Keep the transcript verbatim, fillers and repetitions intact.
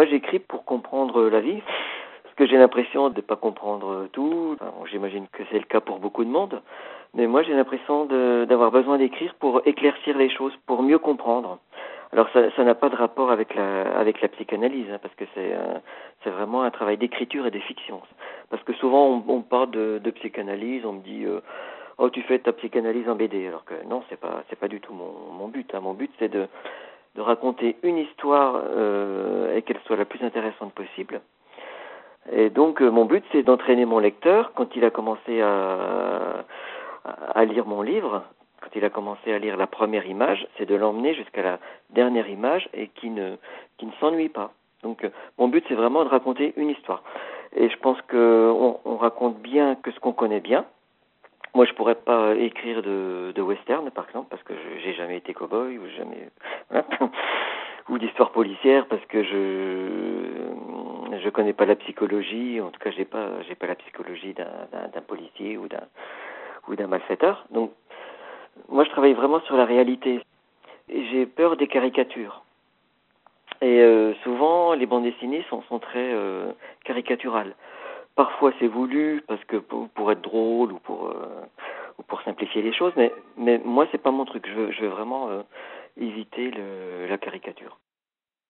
j'écris pour comprendre la vie, parce que j'ai l'impression de ne pas comprendre tout. Enfin, bon, j'imagine que c'est le cas pour beaucoup de monde, mais moi j'ai l'impression de, d'avoir besoin d'écrire pour éclaircir les choses, pour mieux comprendre. Alors ça, ça n'a pas de rapport avec la, avec la psychanalyse, hein, parce que c'est, euh, c'est vraiment un travail d'écriture et de fiction. Parce que souvent on, on parle de, de psychanalyse, on me dit euh, oh tu fais ta psychanalyse en B D, alors que non, c'est pas, c'est pas du tout mon, mon but. Hein. Mon but c'est de, de raconter une histoire euh, et qu'elle soit la plus intéressante possible. Et donc euh, mon but c'est d'entraîner mon lecteur quand il a commencé à, à lire mon livre. Quand il a commencé à lire la première image, c'est de l'emmener jusqu'à la dernière image et qui ne, qui ne s'ennuie pas. Donc euh, mon but c'est vraiment de raconter une histoire. Et je pense qu'on on raconte bien que ce qu'on connaît bien. Moi je pourrais pas écrire de, de western par exemple parce que je, j'ai jamais été cow-boy ou jamais voilà. ou d'histoire policière parce que je je connais pas la psychologie. En tout cas j'ai pas j'ai pas la psychologie d'un, d'un, d'un policier ou d'un ou d'un malfaiteur. Donc moi, je travaille vraiment sur la réalité. Et j'ai peur des caricatures. Et euh, souvent, les bandes dessinées sont, sont très euh, caricaturales. Parfois, c'est voulu parce que pour, pour être drôle ou pour euh, ou pour simplifier les choses. Mais mais moi, c'est pas mon truc. Je veux, je veux vraiment euh, éviter le, la caricature.